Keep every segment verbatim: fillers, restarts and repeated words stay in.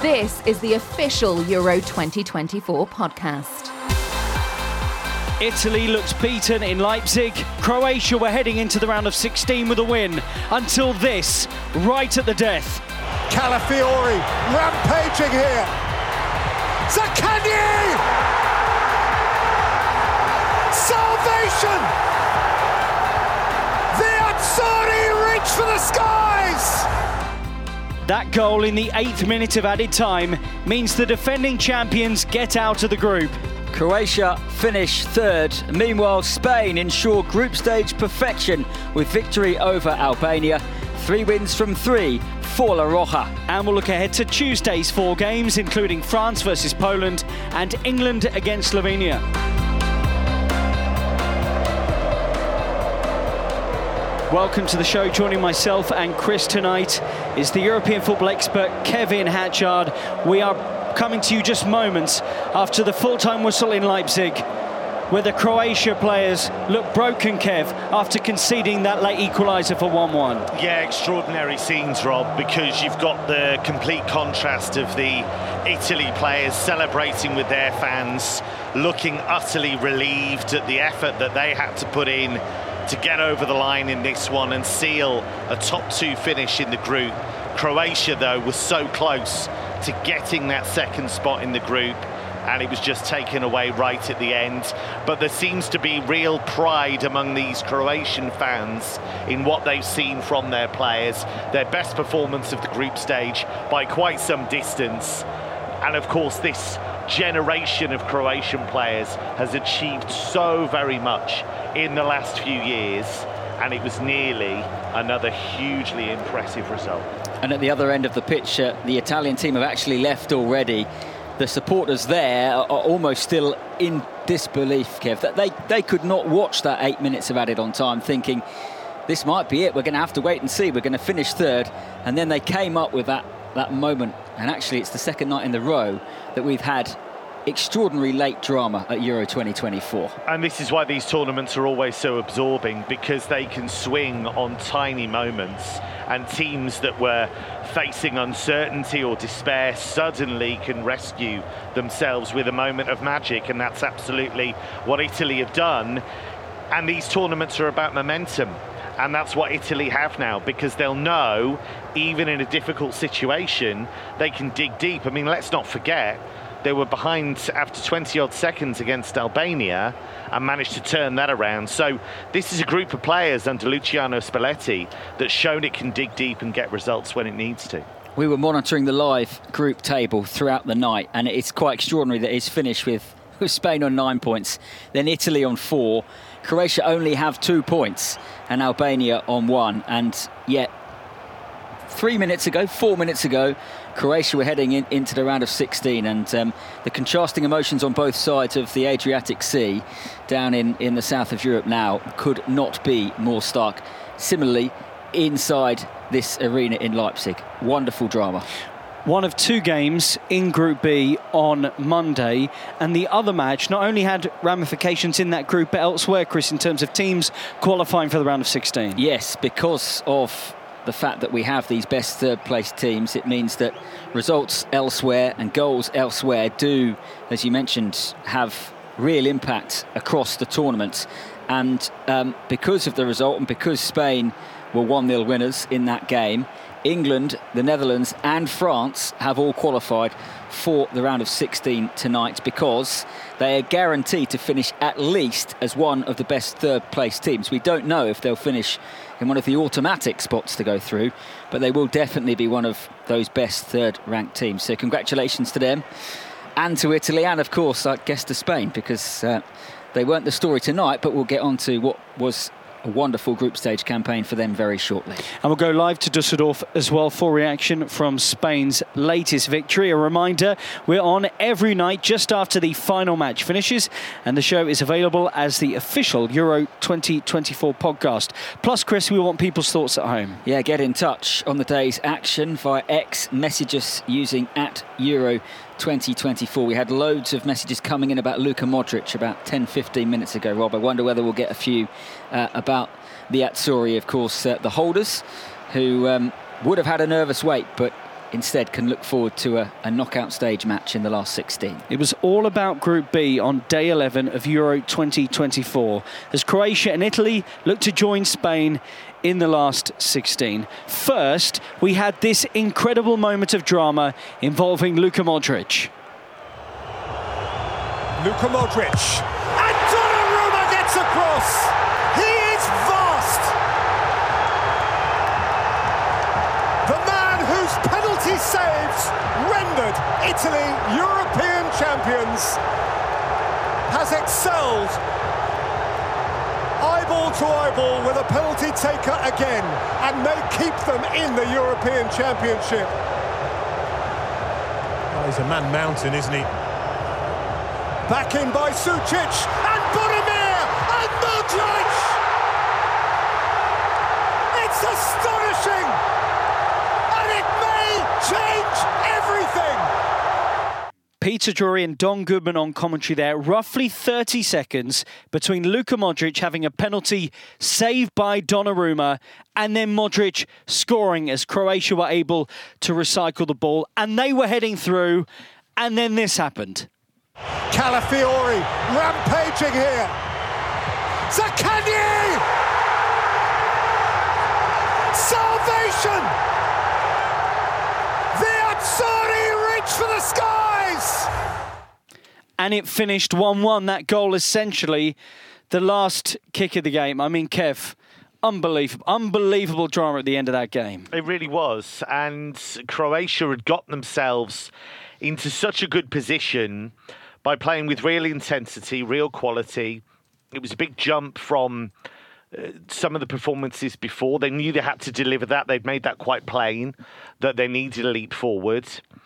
This is the official Euro twenty twenty-four podcast. Italy looks beaten in Leipzig. Croatia were heading into the round of sixteen with a win until this, right at the death. Calafiori rampaging here. Zaccagni! Salvation! The Azzurri reach for the skies! That goal in the eighth minute of added time means the defending champions get out of the group. Croatia finish third. Meanwhile, Spain ensure group stage perfection with victory over Albania. Three wins from three for La Roja. And we'll look ahead to Tuesday's four games, including France versus Poland and England against Slovenia. Welcome to the show. Joining myself and Chris tonight is the European football expert Kevin Hatchard. We are coming to you just moments after the full-time whistle in Leipzig, where the Croatia players look broken, Kev, after conceding that late equaliser for one one. Yeah, extraordinary scenes, Rob, because you've got the complete contrast of the Italy players celebrating with their fans, looking utterly relieved at the effort that they had to put in to get over the line in this one and seal a top two finish in the group. Croatia, though, was so close to getting that second spot in the group, and it was just taken away right at the end. But there seems to be real pride among these Croatian fans in what they've seen from their players, their best performance of the group stage by quite some distance. And of course, this generation of Croatian players has achieved so very much in the last few years, and it was nearly another hugely impressive result. And at the other end of the pitch, uh, the Italian team have actually left already. The supporters there are, are almost still in disbelief, Kev, that they, they could not watch that eight minutes of added on time thinking, this might be it, we're going to have to wait and see, we're going to finish third. And then they came up with that, that moment, and actually it's the second night in the row that we've had extraordinary late drama at Euro twenty twenty-four. And this is why these tournaments are always so absorbing, because they can swing on tiny moments, and teams that were facing uncertainty or despair suddenly can rescue themselves with a moment of magic, and that's absolutely what Italy have done. And these tournaments are about momentum, and that's what Italy have now, because they'll know, even in a difficult situation, they can dig deep. I mean, let's not forget, they were behind after twenty odd seconds against Albania and managed to turn that around. So this is a group of players under Luciano Spalletti that's shown it can dig deep and get results when it needs to. We were monitoring the live group table throughout the night, and it's quite extraordinary that it's finished with, with Spain on nine points, then Italy on four. Croatia only have two points and Albania on one. And yet, three minutes ago, four minutes ago, Croatia were heading in, into the round of sixteen, and um, the contrasting emotions on both sides of the Adriatic Sea down in, in the south of Europe now could not be more stark. Similarly, inside this arena in Leipzig, wonderful drama. One of two games in Group B on Monday, and the other match not only had ramifications in that group but elsewhere, Chris, in terms of teams qualifying for the round of sixteen. Yes, because of the fact that we have these best third place teams, it means that results elsewhere and goals elsewhere do, as you mentioned, have real impact across the tournament. And um, because of the result, and because Spain were one nil winners in that game, England, the Netherlands and France have all qualified for the round of sixteen tonight, because they are guaranteed to finish at least as one of the best third place teams. We don't know if they'll finish in one of the automatic spots to go through, but they will definitely be one of those best third ranked teams. So congratulations to them and to Italy, and of course I guess to Spain, because uh, they weren't the story tonight, but we'll get on to what was a wonderful group stage campaign for them very shortly. And we'll go live to Dusseldorf as well for reaction from Spain's latest victory. A reminder, we're on every night just after the final match finishes, and the show is available as the official Euro twenty twenty-four podcast. Plus, Chris, we want people's thoughts at home. Yeah, get in touch on the day's action via X, message us using at Euro twenty twenty-four. We had loads of messages coming in about Luka Modric about ten fifteen minutes ago, Rob. I wonder whether we'll get a few uh, about the Azzurri, of course, uh, the holders, who um, would have had a nervous wait, but instead can look forward to a, a knockout stage match in the last sixteen. It was all about Group B on day eleven of Euro twenty twenty-four as Croatia and Italy looked to join Spain in the last sixteen. First, we had this incredible moment of drama involving Luka Modric. Luka Modric. And Donnarumma gets across. He is vast. The man whose penalty saves rendered Italy European champions has excelled eyeball to eyeball with a penalty taker again and may keep them in the European Championship. Oh, he's a man mountain, isn't he? Back in by Sucic and Budimir and Modric! It's astonishing! And it may change everything! Peter Drury and Don Goodman on commentary there. Roughly thirty seconds between Luka Modric having a penalty saved by Donnarumma and then Modric scoring as Croatia were able to recycle the ball. And they were heading through, and then this happened. Calafiori rampaging here. Zaccagni! Salvation! The Azzurri reach for the skies! And it finished one one. That goal essentially the last kick of the game. I mean, Kev, unbelievable, unbelievable drama at the end of that game. It really was. And Croatia had got themselves into such a good position by playing with real intensity, real quality. It was a big jump from uh, some of the performances before. They knew they had to deliver that. They'd made that quite plain, that they needed a leap forward.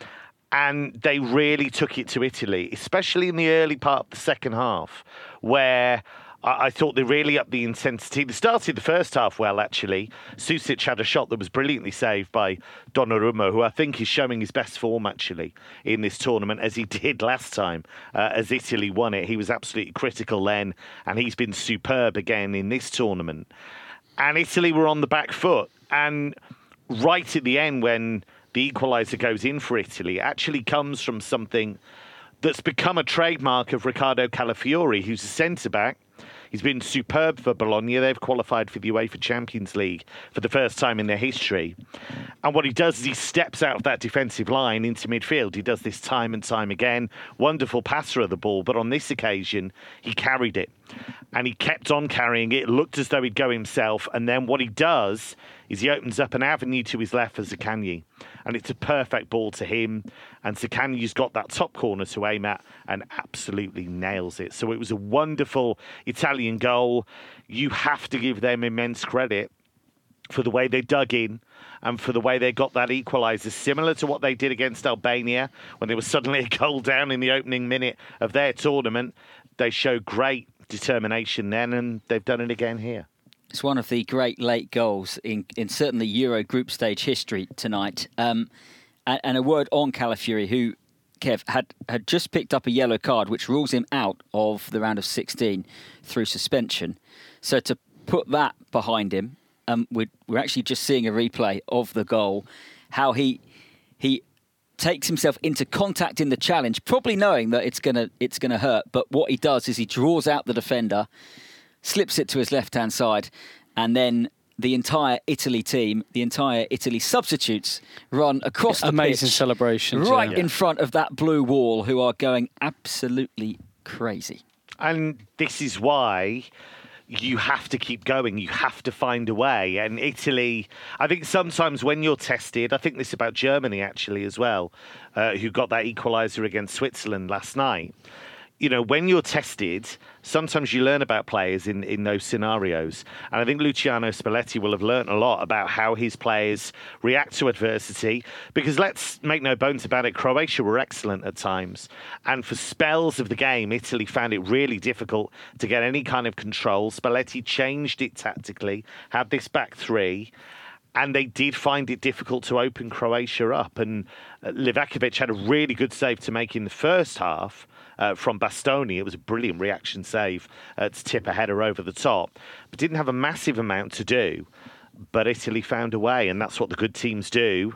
And they really took it to Italy, especially in the early part of the second half, where I thought they really upped the intensity. They started the first half well, actually. Sucic had a shot that was brilliantly saved by Donnarumma, who I think is showing his best form, actually, in this tournament, as he did last time, uh, as Italy won it. He was absolutely critical then, and he's been superb again in this tournament. And Italy were on the back foot. And right at the end, when the equaliser goes in for Italy, it actually comes from something that's become a trademark of Riccardo Calafiori, who's a centre-back. He's been superb for Bologna. They've qualified for the UEFA Champions League for the first time in their history. And what he does is he steps out of that defensive line into midfield. He does this time and time again. Wonderful passer of the ball, but on this occasion, he carried it. And he kept on carrying it. It looked as though he'd go himself. And then what he does is he opens up an avenue to his left for Zaccagni. And it's a perfect ball to him. And Zaccagni's got that top corner to aim at and absolutely nails it. So it was a wonderful Italian goal. You have to give them immense credit for the way they dug in and for the way they got that equaliser, similar to what they did against Albania when they were suddenly a goal down in the opening minute of their tournament. They showed great determination then, and they've done it again here. It's one of the great late goals in, in certainly Euro group stage history tonight. Um, and, and a word on Calafiori, who, Kev, had, had just picked up a yellow card, which rules him out of the round of sixteen through suspension. So to put that behind him, um, we're, we're actually just seeing a replay of the goal, how he he takes himself into contact in the challenge, probably knowing that it's gonna it's gonna hurt. But what he does is he draws out the defender, slips it to his left-hand side, and then the entire Italy team, the entire Italy substitutes, run across the Amazing pitch, celebrations, right yeah. in front of that blue wall, who are going absolutely crazy. And this is why you have to keep going. You have to find a way. And Italy, I think sometimes when you're tested, I think this about Germany actually as well, uh, who got that equaliser against Switzerland last night. You know, when you're tested, sometimes you learn about players in, in those scenarios. And I think Luciano Spalletti will have learnt a lot about how his players react to adversity. Because let's make no bones about it, Croatia were excellent at times. And for spells of the game, Italy found it really difficult to get any kind of control. Spalletti changed it tactically, had this back three. And they did find it difficult to open Croatia up. And uh, Livakovic had a really good save to make in the first half uh, from Bastoni. It was a brilliant reaction save uh, to tip a header over the top. But didn't have a massive amount to do. But Italy found a way, and that's what the good teams do.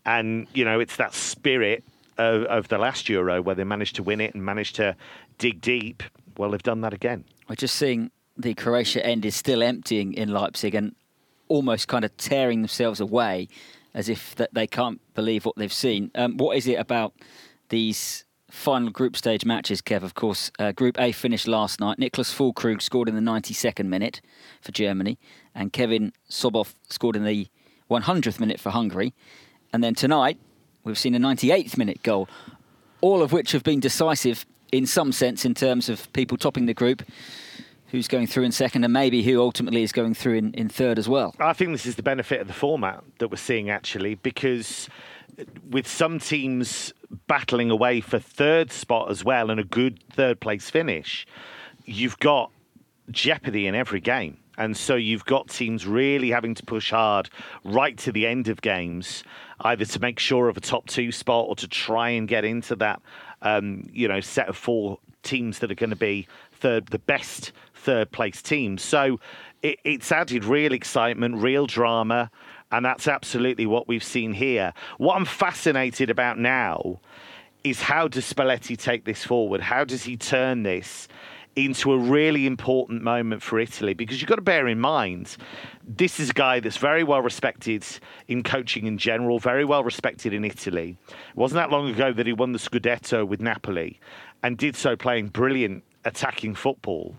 And, you know, it's that spirit of, of the last Euro where they managed to win it and managed to dig deep. Well, they've done that again. We're just seeing the Croatia end is still emptying in Leipzig and almost kind of tearing themselves away as if that they can't believe what they've seen. Um, what is it about these final group stage matches, Kev? Of course, uh, Group A finished last night. Niklas Füllkrug scored in the ninety-second minute for Germany, and Kevin Sobov scored in the one hundredth minute for Hungary. And then tonight, we've seen a ninety-eighth minute goal, all of which have been decisive in some sense in terms of people topping the group, who's going through in second, and maybe who ultimately is going through in, in third as well. I think this is the benefit of the format that we're seeing, actually, because with some teams battling away for third spot as well and a good third place finish, you've got jeopardy in every game. And so you've got teams really having to push hard right to the end of games, either to make sure of a top two spot or to try and get into that, um, you know, set of four teams that are going to be third, the best third place teams. So it, it's added real excitement, real drama, and that's absolutely what we've seen here. What I'm fascinated about now is how does Spalletti take this forward? How does he turn this into a really important moment for Italy? Because you've got to bear in mind, this is a guy that's very well respected in coaching in general, very well respected in Italy. It wasn't that long ago that he won the Scudetto with Napoli and did so playing brilliant attacking football.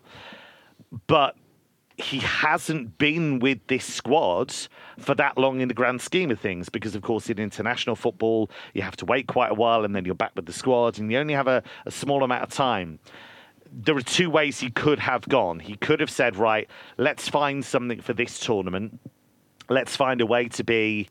But he hasn't been with this squad for that long in the grand scheme of things, because, of course, in international football, you have to wait quite a while and then you're back with the squad and you only have a, a small amount of time. There are two ways he could have gone. He could have said, right, let's find something for this tournament. Let's find a way to be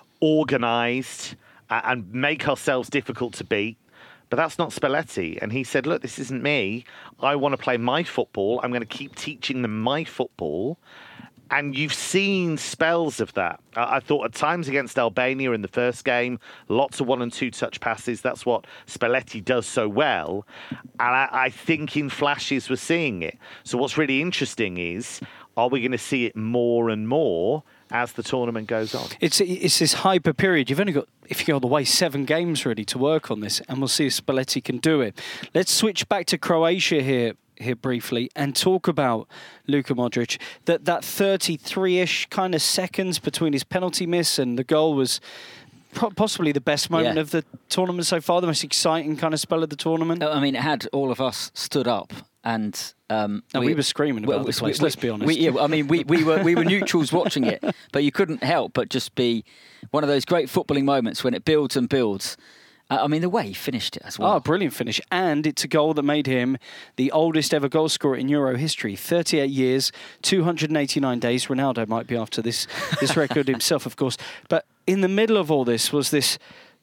organised and make ourselves difficult to beat. But that's not Spalletti. And he said, look, this isn't me. I want to play my football. I'm going to keep teaching them my football. And you've seen spells of that. I thought at times against Albania in the first game, lots of one and two touch passes. That's what Spalletti does so well. And I, I think in flashes we're seeing it. So what's really interesting is, are we going to see it more and more as the tournament goes on? It's it's this hyper period. You've only got, if you go all the way, seven games really to work on this, and we'll see if Spalletti can do it. Let's switch back to Croatia here. here briefly and talk about Luka Modric. That that thirty-three-ish kind of seconds between his penalty miss and the goal was possibly the best moment yeah. of the tournament so far, the most exciting kind of spell of the tournament. I mean, it had all of us stood up and um, no, we, we were screaming about well, this place, we, let's be honest. We, yeah, I mean, we, we were we were neutrals watching it, but you couldn't help but just be one of those great footballing moments when it builds and builds. Uh, I mean, the way he finished it as well. Oh, brilliant finish. And it's a goal that made him the oldest ever goal scorer in Euro history. thirty-eight years, two hundred eighty-nine days. Ronaldo might be after this, this record himself, of course. But in the middle of all this was this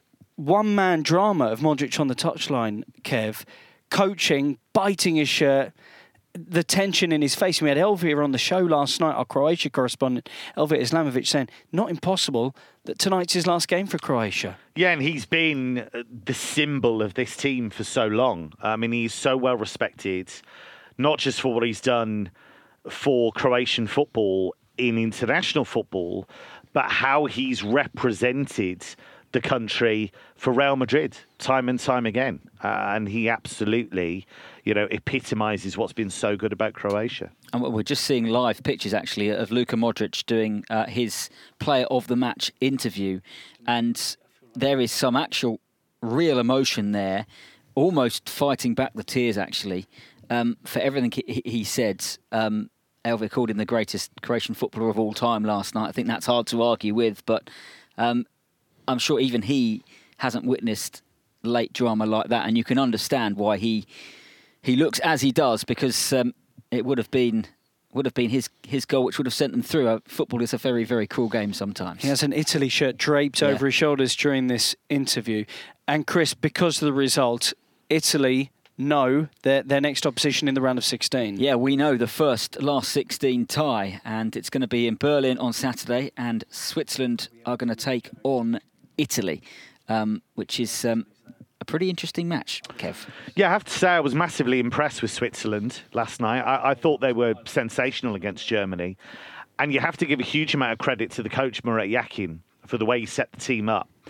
one-man drama of Modric on the touchline, Kev, coaching, biting his shirt, the tension in his face. We had Elvir on the show last night, our Croatia correspondent, Elvir Islamovic, saying, not impossible that tonight's his last game for Croatia. Yeah, and he's been the symbol of this team for so long. I mean, he's so well respected, not just for what he's done for Croatian football in international football, but how he's represented the country for Real Madrid time and time again. Uh, and he absolutely, you know, epitomises what's been so good about Croatia. And we're just seeing live pictures, actually, of Luka Modric doing uh, his player of the match interview. And there is some actual real emotion there, almost fighting back the tears, actually, um, for everything he, he said. Um, Elvir called him the greatest Croatian footballer of all time last night. I think that's hard to argue with, but um, I'm sure even he hasn't witnessed late drama like that, and you can understand why he he looks as he does, because um, it would have been would have been his his goal, which would have sent them through. Uh, football is a very, very cruel game sometimes. He has an Italy shirt draped yeah. over his shoulders during this interview. And Chris, because of the result, Italy know their, their next opposition in the round of sixteen. Yeah, we know the first last sixteen tie, and it's going to be in Berlin on Saturday, and Switzerland are going to take on Italy, um, which is um, a pretty interesting match, Kev. Yeah, I have to say I was massively impressed with Switzerland last night. I, I thought they were sensational against Germany. And you have to give a huge amount of credit to the coach, Murat Yakin, for the way he set the team up.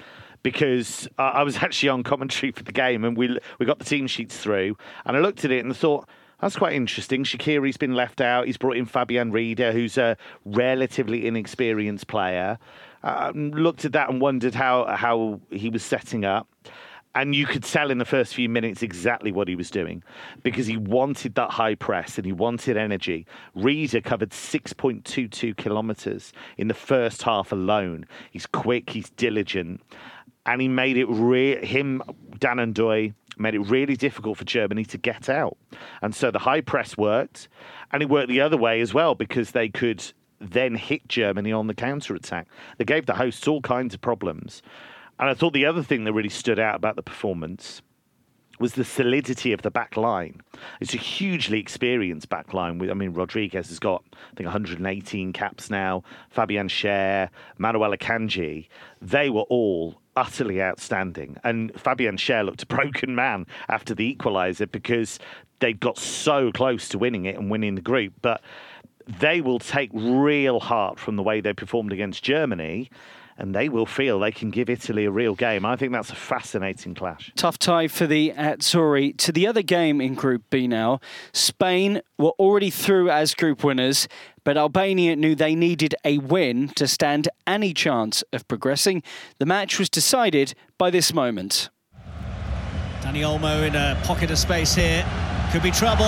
because uh, I was actually on commentary for the game, and we we got the team sheets through, and I looked at it and thought, that's quite interesting. Shaqiri's been left out. He's brought in Fabian Rieder, who's a relatively inexperienced player. Um, looked at that and wondered how how he was setting up. And you could tell in the first few minutes exactly what he was doing, because he wanted that high press and he wanted energy. Rieder covered six point two two kilometres in the first half alone. He's quick, he's diligent, and he made it re- him, Dan N'Doye, made it really difficult for Germany to get out. And so the high press worked, and it worked the other way as well, because they could then hit Germany on the counter-attack. They gave the hosts all kinds of problems. And I thought the other thing that really stood out about the performance was the solidity of the back line. It's a hugely experienced back line. I mean, Rodriguez has got, I think, one hundred eighteen caps now. Fabian Schär, Manuel Akanji, they were all utterly outstanding. And Fabian Schär looked a broken man after the equaliser, because they got so close to winning it and winning the group. But they will take real heart from the way they performed against Germany, and they will feel they can give Italy a real game. I think that's a fascinating clash. Tough tie for the Azzurri. To the other game in Group B now. Spain were already through as group winners, but Albania knew they needed a win to stand any chance of progressing. The match was decided by this moment. Dani Olmo in a pocket of space here. Could be trouble.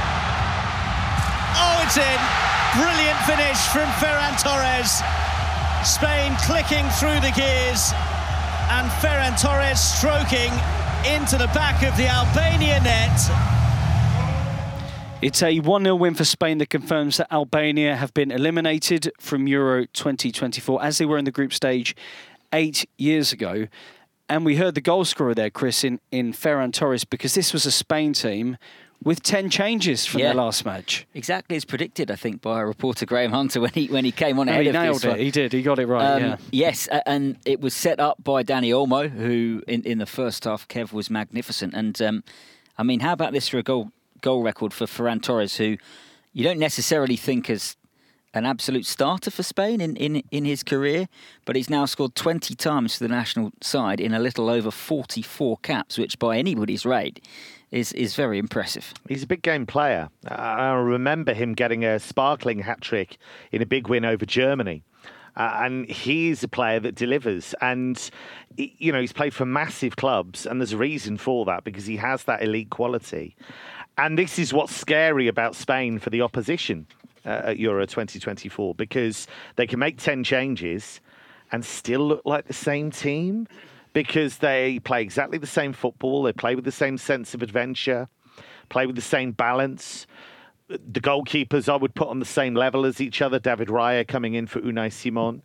Oh, it's in. Brilliant finish from Ferran Torres. Spain clicking through the gears, and Ferran Torres stroking into the back of the Albania net. It's a one nil win for Spain that confirms that Albania have been eliminated from Euro twenty twenty-four, as they were in the group stage eight years ago. And we heard the goal scorer there, Chris, in, in Ferran Torres, because this was a Spain team with ten changes from yeah, their last match. Exactly as predicted, I think, by our reporter Graham Hunter when he when he came on no, ahead he of nailed this it. one. He did. He got it right. Um, yeah. Yes, and it was set up by Dani Olmo, who in, in the first half, Kev, was magnificent. And um, I mean, how about this for a goal goal record for Ferran Torres, who you don't necessarily think as an absolute starter for Spain in, in, in his career, but he's now scored twenty times for the national side in a little over forty-four caps, which by anybody's rate is is very impressive. He's a big game player. I remember him getting a sparkling hat-trick in a big win over Germany. Uh, and he's a player that delivers. And, you know, he's played for massive clubs, and there's a reason for that, because he has that elite quality. And this is what's scary about Spain for the opposition uh, at Euro twenty twenty-four, because they can make ten changes and still look like the same team, because they play exactly the same football, they play with the same sense of adventure, play with the same balance. The goalkeepers I would put on the same level as each other, David Raya coming in for Unai Simon.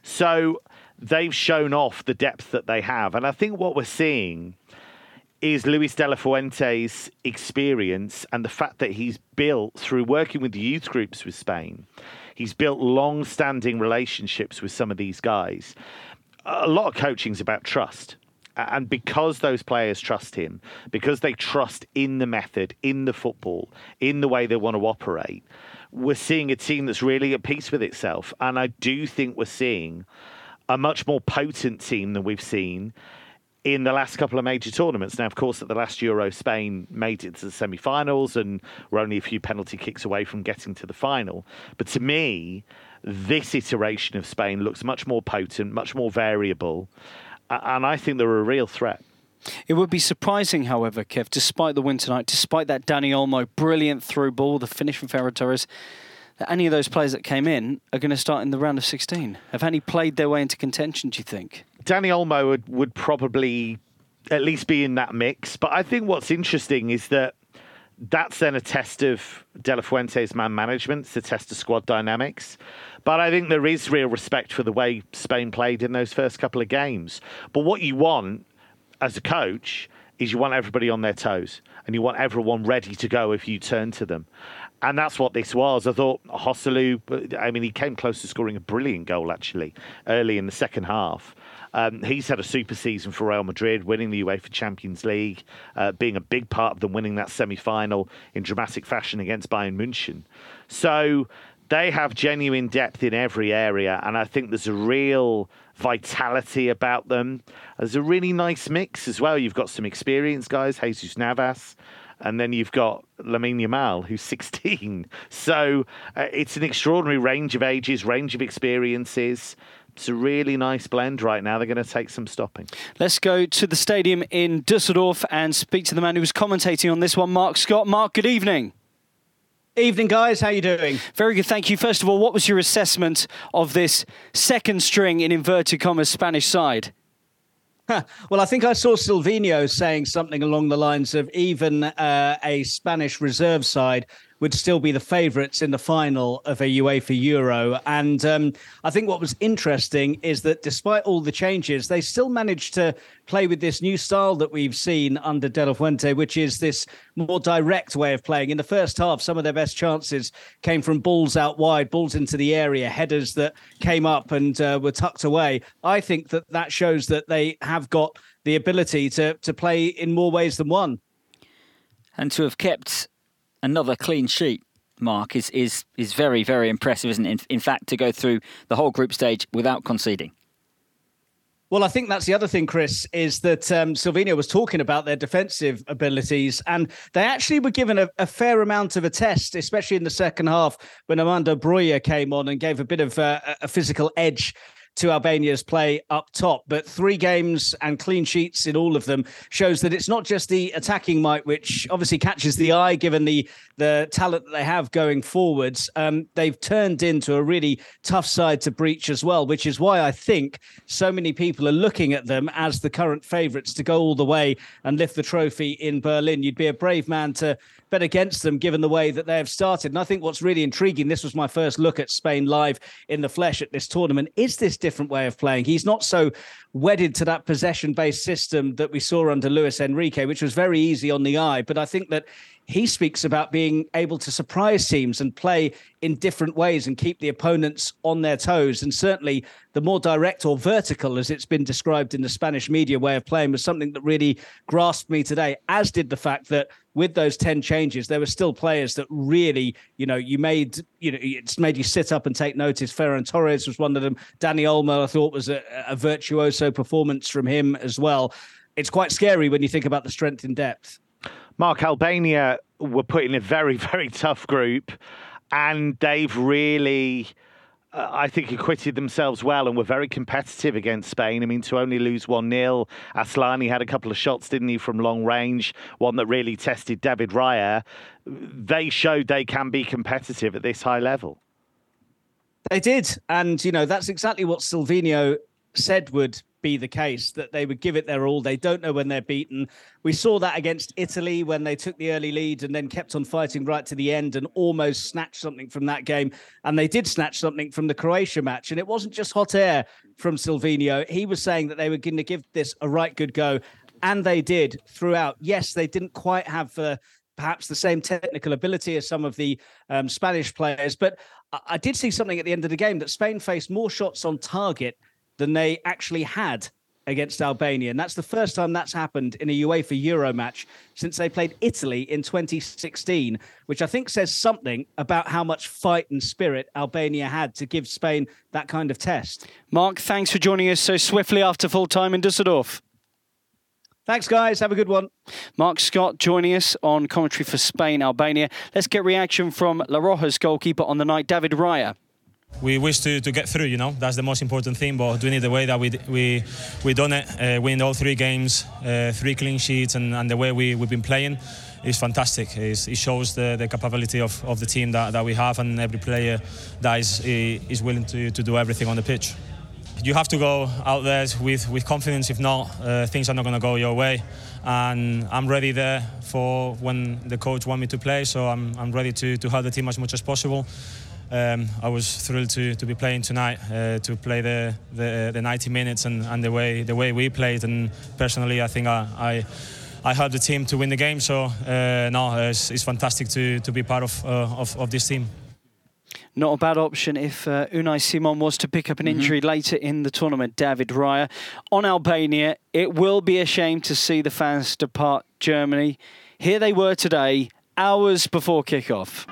So they've shown off the depth that they have. And I think what we're seeing is Luis de la Fuente's experience and the fact that he's built, through working with the youth groups with Spain, he's built long-standing relationships with some of these guys. A lot of coaching is about trust. And because those players trust him, because they trust in the method, in the football, in the way they want to operate, we're seeing a team that's really at peace with itself. And I do think we're seeing a much more potent team than we've seen in the last couple of major tournaments. Now, of course, at the last Euro, Spain made it to the semi-finals and were only a few penalty kicks away from getting to the final. But to me, this iteration of Spain looks much more potent, much more variable. And I think they're a real threat. It would be surprising, however, Kev, despite the win tonight, despite that Dani Olmo brilliant through ball, the finish from Ferran Torres, that any of those players that came in are going to start in the round of sixteen. Have any played their way into contention, do you think? Dani Olmo would, would probably at least be in that mix. But I think what's interesting is that that's then a test of De La Fuente's man management. It's a test of squad dynamics. But I think there is real respect for the way Spain played in those first couple of games. But what you want as a coach is you want everybody on their toes, and you want everyone ready to go if you turn to them. And that's what this was. I thought Joselu, I mean, he came close to scoring a brilliant goal, actually, early in the second half. Um, he's had a super season for Real Madrid, winning the UEFA Champions League, uh, being a big part of them winning that semi-final in dramatic fashion against Bayern München. So they have genuine depth in every area, and I think there's a real vitality about them. There's a really nice mix as well. You've got some experienced guys, Jesus Navas, and then you've got Lamine Yamal, who's sixteen. So uh, it's an extraordinary range of ages, range of experiences. It's a really nice blend right now. They're going to take some stopping. Let's go to the stadium in Dusseldorf and speak to the man who was commentating on this one, Mark Scott. Mark, good evening. Evening, guys. How are you doing? Very good, thank you. First of all, what was your assessment of this second string, in inverted commas, Spanish side? Well, I think I saw Silvinho saying something along the lines of even uh, a Spanish reserve side would still be the favourites in the final of a UEFA Euro. And um, I think what was interesting is that despite all the changes, they still managed to play with this new style that we've seen under De La Fuente, which is this more direct way of playing. In the first half, some of their best chances came from balls out wide, balls into the area, headers that came up and uh, were tucked away. I think that that shows that they have got the ability to, to play in more ways than one. And to have kept another clean sheet, Mark, is is is very, very impressive, isn't it? In, in fact, to go through the whole group stage without conceding. Well, I think that's the other thing, Chris, is that um, Silvinho was talking about their defensive abilities, and they actually were given a, a fair amount of a test, especially in the second half when Armando Broja came on and gave a bit of uh, a physical edge to Albania's play up top. But three games and clean sheets in all of them shows that it's not just the attacking might, which obviously catches the eye given the the talent that they have going forwards. Um, they've turned into a really tough side to breach as well, which is why I think so many people are looking at them as the current favourites to go all the way and lift the trophy in Berlin. You'd be a brave man to bet against them given the way that they have started. And I think what's really intriguing, this was my first look at Spain live in the flesh at this tournament, is this different way of playing. He's not so wedded to that possession-based system that we saw under Luis Enrique, which was very easy on the eye. But I think that he speaks about being able to surprise teams and play in different ways and keep the opponents on their toes. And certainly the more direct or vertical, as it's been described in the Spanish media, way of playing was something that really grasped me today, as did the fact that with those ten changes, there were still players that really, you know, you made, you know, it's made you sit up and take notice. Ferran Torres was one of them. Dani Olmo, I thought, was a, a virtuoso performance from him as well. It's quite scary when you think about the strength in depth. Mark, Albania were put in a very, very tough group, and they've really, uh, I think, acquitted themselves well and were very competitive against Spain. I mean, to only lose one nil, Aslani had a couple of shots, didn't he, from long range, one that really tested David Raya. They showed they can be competitive at this high level. They did, and, you know, that's exactly what Silvinho said would be the case, that they would give it their all. They don't know when they're beaten. We saw that against Italy when they took the early lead and then kept on fighting right to the end and almost snatched something from that game. And they did snatch something from the Croatia match. And it wasn't just hot air from Silvinho. He was saying that they were going to give this a right good go. And they did throughout. Yes, they didn't quite have uh, perhaps the same technical ability as some of the um, Spanish players. But I-, I did see something at the end of the game, that Spain faced more shots on target than they actually had against Albania. And that's the first time that's happened in a UEFA Euro match since they played Italy in twenty sixteen, which I think says something about how much fight and spirit Albania had to give Spain that kind of test. Mark, thanks for joining us so swiftly after full time in Dusseldorf. Thanks, guys. Have a good one. Mark Scott joining us on commentary for Spain, Albania. Let's get reaction from La Roja's goalkeeper on the night, David Raya. We wish to, to get through, you know, that's the most important thing, but doing it the way that we we we done it, uh, win all three games, uh, three clean sheets, and, and the way we, we've been playing is fantastic. It's, it shows the, the capability of, of the team that, that we have, and every player that is, is willing to, to do everything on the pitch. You have to go out there with, with confidence. If not, uh, things are not going to go your way. And I'm ready there for when the coach wants me to play, so I'm, I'm ready to, to help the team as much as possible. Um, I was thrilled to, to be playing tonight, uh, to play the, the the ninety minutes and, and the way the way we played. And personally, I think I I, I helped the team to win the game. So uh, no, it's, it's fantastic to, to be part of, uh, of of this team. Not a bad option if uh, Unai Simon was to pick up an injury mm-hmm. later in the tournament, David Raya. On Albania, it will be a shame to see the fans depart Germany. Here they were today, hours before kickoff.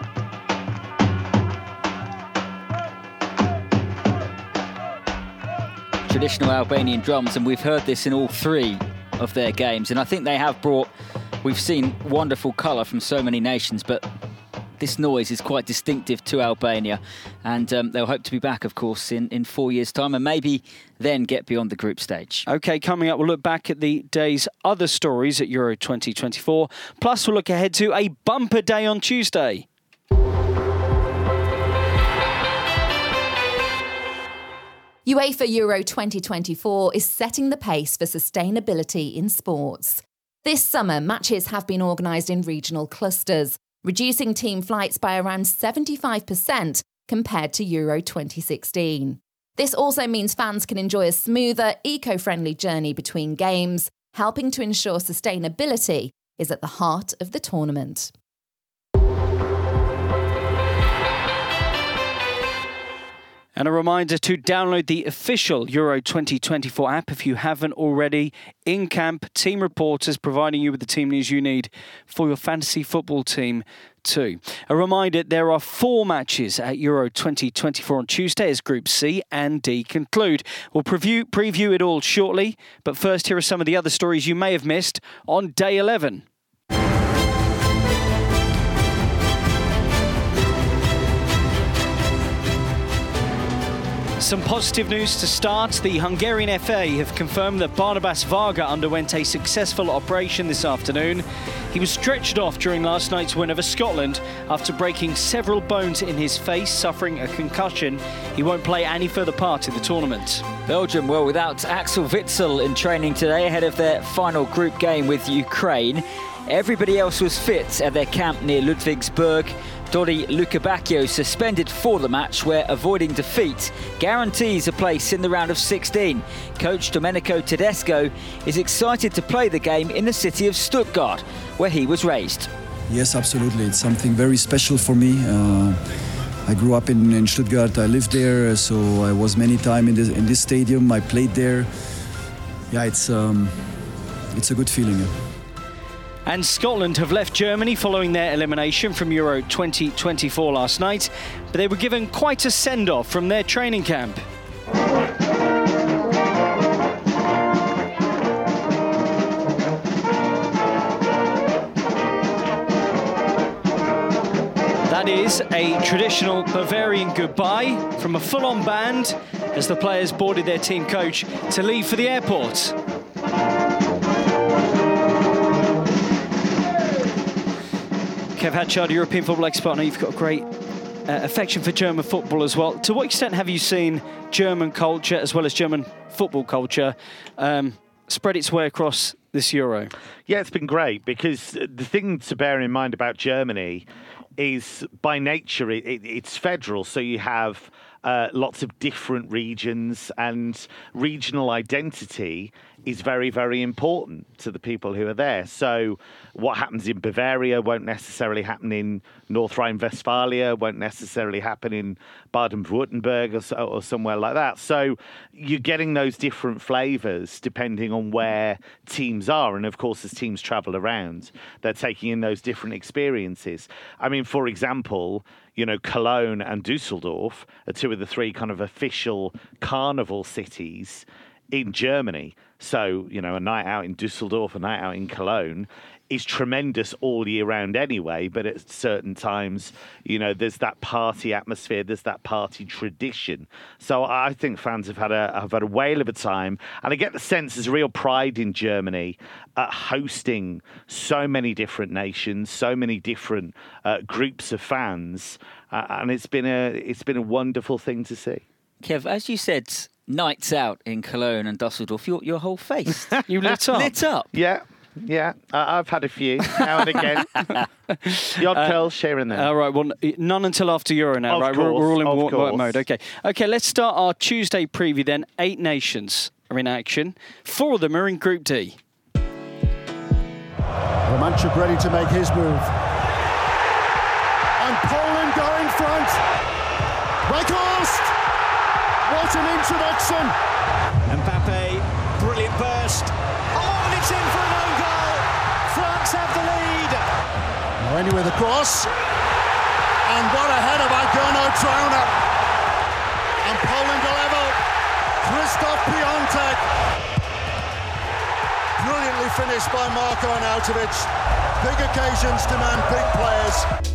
traditional Albanian drums, and we've heard this in all three of their games. And I think they have brought, we've seen wonderful colour from so many nations, but this noise is quite distinctive to Albania, and um, they'll hope to be back, of course, in, in four years' time, and maybe then get beyond the group stage. OK, coming up, we'll look back at the day's other stories at Euro twenty twenty-four. Plus, we'll look ahead to a bumper day on Tuesday. UEFA Euro twenty twenty-four is setting the pace for sustainability in sports. This summer, matches have been organised in regional clusters, reducing team flights by around seventy-five percent compared to Euro twenty sixteen. This also means fans can enjoy a smoother, eco-friendly journey between games, helping to ensure sustainability is at the heart of the tournament. And a reminder to download the official Euro twenty twenty-four app if you haven't already. In-camp team reporters providing you with the team news you need for your fantasy football team too. A reminder, there are four matches at Euro twenty twenty-four on Tuesday as Group C and D conclude. We'll preview, preview it all shortly, but first here are some of the other stories you may have missed on day eleven. Some positive news to start. The Hungarian F A have confirmed that Barnabas Varga underwent a successful operation this afternoon. He was stretched off during last night's win over Scotland after breaking several bones in his face, suffering a concussion. He won't play any further part in the tournament. Belgium, well, without Axel Witsel in training today ahead of their final group game with Ukraine. Everybody else was fit at their camp near Ludwigsburg. Dodi Lukebakio suspended for the match, where avoiding defeat guarantees a place in the round of sixteen. Coach Domenico Tedesco is excited to play the game in the city of Stuttgart, where he was raised. Yes, absolutely. It's something very special for me. Uh, I grew up in, in Stuttgart. I lived there, so I was many times in this, in this stadium. I played there. Yeah, it's um, it's a good feeling. Yeah. And Scotland have left Germany following their elimination from Euro twenty twenty-four last night, but they were given quite a send-off from their training camp. That is a traditional Bavarian goodbye from a full-on band as the players boarded their team coach to leave for the airport. Kev Hatchard, European football expert, I know you've got a great uh, affection for German football as well. To what extent have you seen German culture, as well as German football culture, um, spread its way across this Euro? Yeah, it's been great, because the thing to bear in mind about Germany is, by nature, it, it, it's federal, so you have uh, lots of different regions, and regional identity is very, very important to the people who are there. So what happens in Bavaria won't necessarily happen in North Rhine-Westphalia, won't necessarily happen in Baden-Württemberg or, so, or somewhere like that. So you're getting those different flavours depending on where teams are. And of course, as teams travel around, they're taking in those different experiences. I mean, for example, you know, Cologne and Dusseldorf are two of the three kind of official carnival cities in Germany. So, you know, a night out in Dusseldorf, a night out in Cologne is tremendous all year round anyway, but at certain times, you know, there's that party atmosphere, there's that party tradition. So I think fans have had a have had a whale of a time, and I get the sense there's real pride in Germany at hosting so many different nations, so many different uh, groups of fans, uh, and it's been a it's been a wonderful thing to see. Kev, as you said, nights out in Cologne and Dusseldorf, your your whole face you lit up, lit up. Yeah. Yeah, uh, I've had a few now and again. The odd uh, curl sharing there. All right, well, none until after Euro now, of right? Course, we're, we're all in work, work mode. Okay, okay. Let's start our Tuesday preview then. Eight nations are in action. Four of them are in Group D. Romanchuk ready to make his move, and Poland go in front. Weghorst! What an introduction! Mbappe, brilliant burst. Oh, and it's in for an own goal. France have the lead. Noeni with a cross. And what a header by Gernot Trauner. And Poland are level. Krzysztof Piątek. Brilliantly finished by Marko Arnautovic. Big occasions demand big players.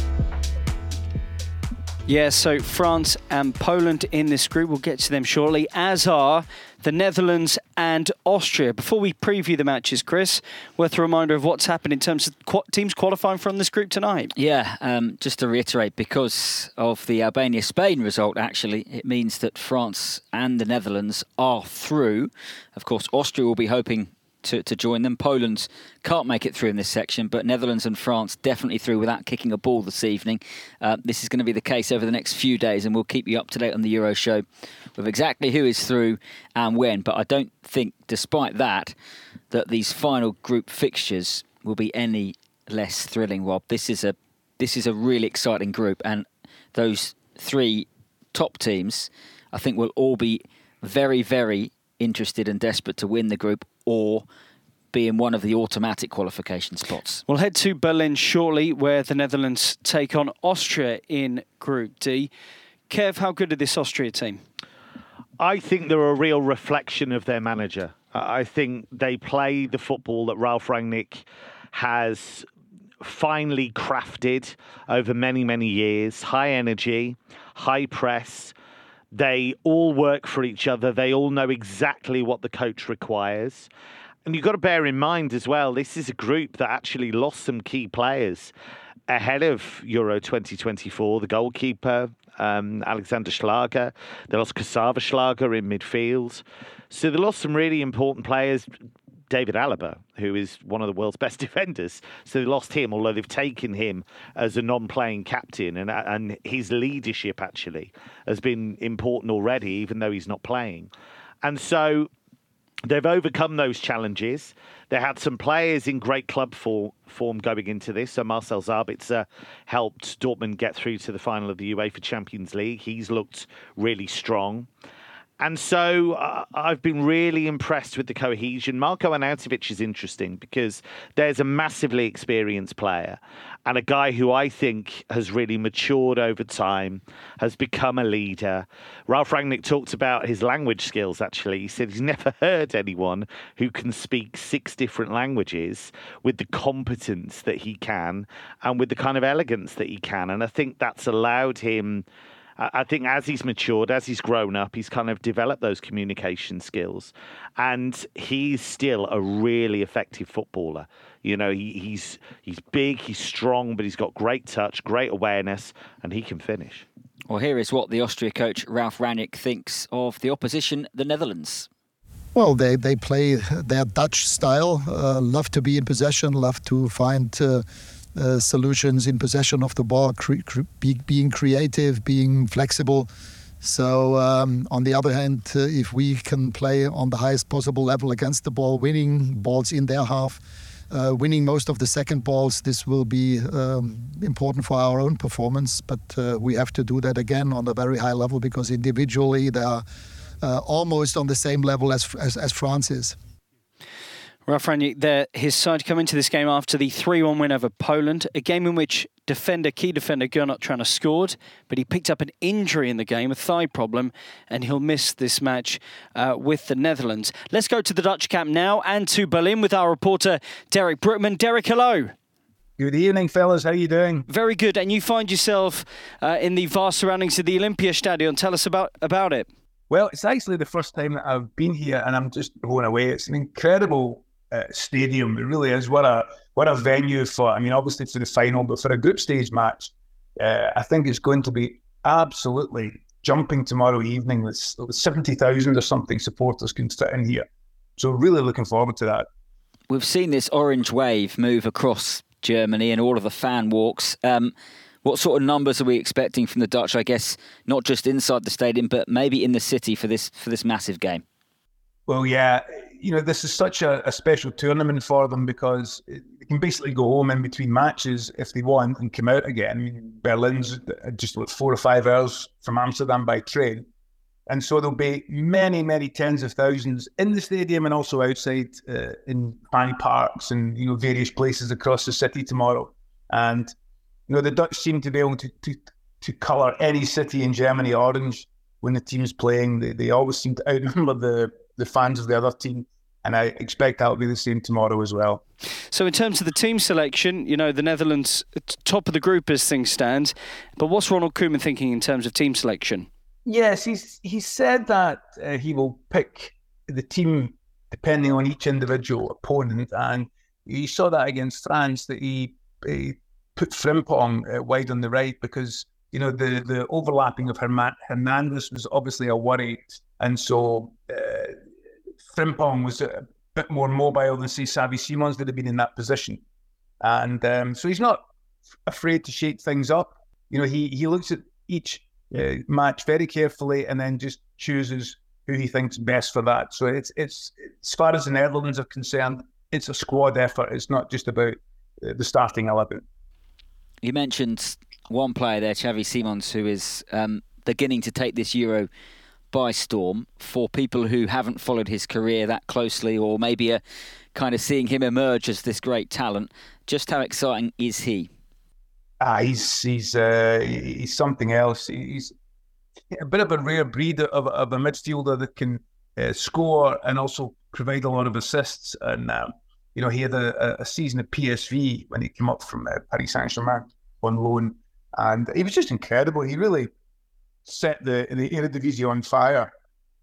Yeah, so France and Poland in this group. We'll get to them shortly, as are the Netherlands and Austria. Before we preview the matches, Chris, worth a reminder of what's happened in terms of qu- teams qualifying from this group tonight. Yeah, um, just to reiterate, because of the Albania-Spain result, actually, it means that France and the Netherlands are through. Of course, Austria will be hoping To, to join them. Poland can't make it through in this section, but Netherlands and France definitely through without kicking a ball this evening. Uh, this is going to be the case over the next few days, and we'll keep you up to date on the Euro show with exactly who is through and when. But I don't think, despite that, that these final group fixtures will be any less thrilling, Rob. This is a this is a really exciting group, and those three top teams, I think, will all be very, very interested and desperate to win the group or be in one of the automatic qualification spots. We'll head to Berlin shortly, where the Netherlands take on Austria in Group D. Kev, how good are this Austria team? I think they're a real reflection of their manager. I think they play the football that Ralf Rangnick has finely crafted over many, many years. High energy, high press. They all work for each other. They all know exactly what the coach requires. And you've got to bear in mind as well, this is a group that actually lost some key players ahead of Euro twenty twenty-four. The goalkeeper, um, Alexander Schlager. They lost Kasava Schlager in midfield. So they lost some really important players. David Alaba, who is one of the world's best defenders. So they lost him, although they've taken him as a non-playing captain. And, and his leadership, actually, has been important already, even though he's not playing. And so they've overcome those challenges. They had some players in great club for, form going into this. So Marcel Sabitzer helped Dortmund get through to the final of the UEFA Champions League. He's looked really strong. And so uh, I've been really impressed with the cohesion. Marko Arnautovic is interesting because there's a massively experienced player and a guy who I think has really matured over time, has become a leader. Ralf Rangnick talked about his language skills, actually. He said he's never heard anyone who can speak six different languages with the competence that he can and with the kind of elegance that he can. And I think that's allowed him... I think as he's matured, as he's grown up, he's kind of developed those communication skills. And he's still a really effective footballer. You know, he, he's he's big, he's strong, but he's got great touch, great awareness, and he can finish. Well, here is what the Austria coach, Ralf Rangnick, thinks of the opposition, the Netherlands. Well, they, they play their Dutch style, uh, love to be in possession, love to find... Uh, Uh, solutions in possession of the ball, cre- cre- be, being creative, being flexible. So um, on the other hand, uh, if we can play on the highest possible level against the ball, winning balls in their half, uh, winning most of the second balls, this will be um, important for our own performance. But uh, we have to do that again on a very high level because individually they are uh, almost on the same level as, as, as France is. Ralf Rangnick, his side come into this game after the three one win over Poland, a game in which defender, key defender Gernot Trauner scored, but he picked up an injury in the game, a thigh problem, and he'll miss this match uh, with the Netherlands. Let's go to the Dutch camp now and to Berlin with our reporter Derek Brookman. Derek, hello. Good evening, fellas. How are you doing? Very good. And you find yourself uh, in the vast surroundings of the Olympiastadion. Tell us about, about it. Well, it's actually the first time that I've been here, and I'm just blown away. It's an incredible Uh, stadium. It really is. What a what a venue for, I mean, obviously for the final, but for a group stage match, uh, I think it's going to be absolutely jumping tomorrow evening. With seventy thousand or something supporters can fit in here. So really looking forward to that. We've seen this orange wave move across Germany and all of the fan walks. Um, what sort of numbers are we expecting from the Dutch, I guess, not just inside the stadium, but maybe in the city for this for this massive game? Well, yeah, you know, this is such a, a special tournament for them because they can basically go home in between matches if they want and come out again. I mean, Berlin's just like four or five hours from Amsterdam by train. And so there'll be many, many tens of thousands in the stadium and also outside uh, in fan parks and, you know, various places across the city tomorrow. And, you know, the Dutch seem to be able to, to, to colour any city in Germany orange. when the team's playing. They, they always seem to outnumber the, the fans of the other team. And I expect that will be the same tomorrow as well. So in terms of the team selection, you know, the Netherlands top of the group as things stand. But what's Ronald Koeman thinking in terms of team selection? Yes, he's he said that uh, he will pick the team depending on each individual opponent. And you saw that against France, that he, he put Frimpong uh, wide on the right because, you know, the, the overlapping of Herman- Hernandez was obviously a worry. And so... Uh, Frimpong was a bit more mobile than, say, Xavi Simons would have been in that position. And um, so he's not afraid to shake things up. You know, he, he looks at each uh, match very carefully and then just chooses who he thinks best for that. So it's, it's as far as the Netherlands are concerned, it's a squad effort. It's not just about uh, the starting eleven. You mentioned one player there, Xavi Simons, who is um, beginning to take this Euro by storm. For people who haven't followed his career that closely, or maybe are kind of seeing him emerge as this great talent, just how exciting is he? Ah, he's he's uh, he's something else. He's a bit of a rare breed of, of a midfielder that can uh, score and also provide a lot of assists. And uh, you know, he had a, a season at P S V when he came up from uh, Paris Saint-Germain on loan, and he was just incredible. He really set the the Eredivisie on fire,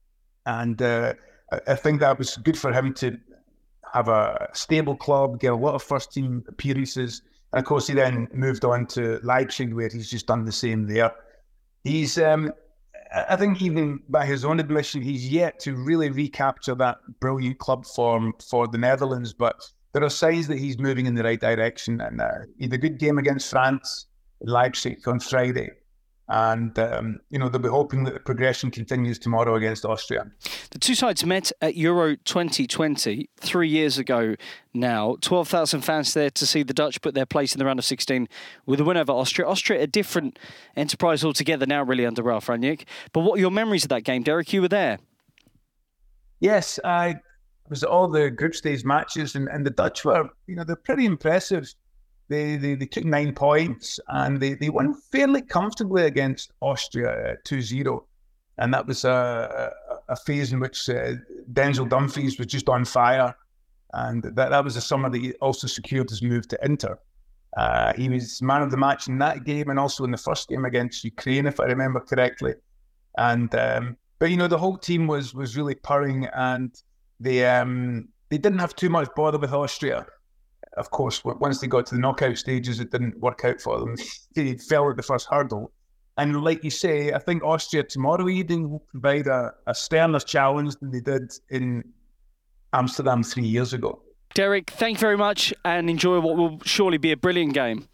and uh, I think that was good for him to have a stable club, get a lot of first team appearances, and of course he then moved on to Leipzig, where he's just done the same there. He's, um, I think, even by his own admission, he's yet to really recapture that brilliant club form for the Netherlands, but there are signs that he's moving in the right direction, and uh, he had a good game against France, Leipzig on Friday. And, um, you know, they'll be hoping that the progression continues tomorrow against Austria. The two sides met at Euro twenty twenty, three years ago now. twelve thousand fans there to see the Dutch put their place in the round of sixteen with a win over Austria. Austria, a different enterprise altogether now, really, under Ralf Rangnick. But what are your memories of that game, Derek? You were there. Yes, I was at all the group stage matches, and, and the Dutch were, you know, they're pretty impressive. They, they they took nine points and they, they won fairly comfortably against Austria two zero. And that was a, a phase in which uh, Denzel Dumfries was just on fire. And that, that was the summer that he also secured his move to Inter. Uh, he was man of the match in that game and also in the first game against Ukraine, if I remember correctly. And um, but, you know, the whole team was was really purring, and they um, they didn't have too much bother with Austria. Of course, once they got to the knockout stages, it didn't work out for them. They fell at the first hurdle. And like you say, I think Austria tomorrow evening will provide a, a sterner challenge than they did in Amsterdam three years ago. Derek, thank you very much, and enjoy what will surely be a brilliant game.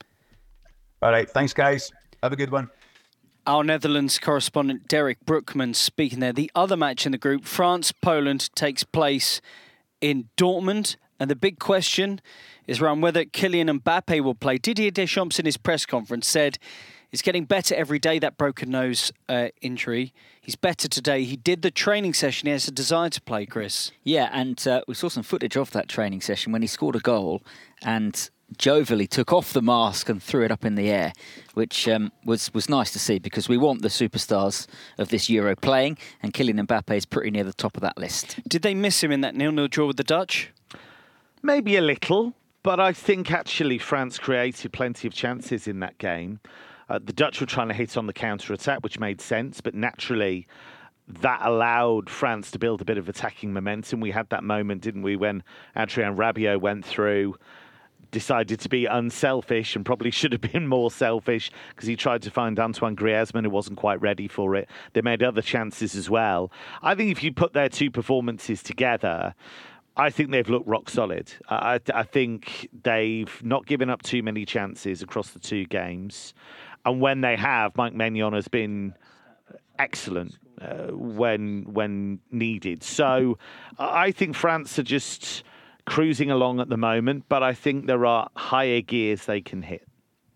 All right, thanks, guys. Have a good one. Our Netherlands correspondent Derek Brookman speaking there. The other match in the group, France-Poland, takes place in Dortmund. And the big question is around whether Kylian Mbappe will play. Didier Deschamps in his press conference said he's getting better every day, that broken nose uh, injury. He's better today. He did the training session. He has a desire to play, Chris. Yeah, and uh, we saw some footage of that training session when he scored a goal and jovially took off the mask and threw it up in the air, which um, was, was nice to see, because we want the superstars of this Euro playing, and Kylian Mbappe is pretty near the top of that list. Did they miss him in that nil-nil draw with the Dutch? Maybe a little, but I think actually France created plenty of chances in that game. Uh, the Dutch were trying to hit on the counter-attack, which made sense, but naturally that allowed France to build a bit of attacking momentum. We had that moment, didn't we, when Adrien Rabiot went through, decided to be unselfish and probably should have been more selfish because he tried to find Antoine Griezmann, who wasn't quite ready for it. They made other chances as well. I think if you put their two performances together, I think they've looked rock solid. I, I think they've not given up too many chances across the two games. And when they have, Mike Maignan has been excellent uh, when when needed. So I think France are just cruising along at the moment, but I think there are higher gears they can hit.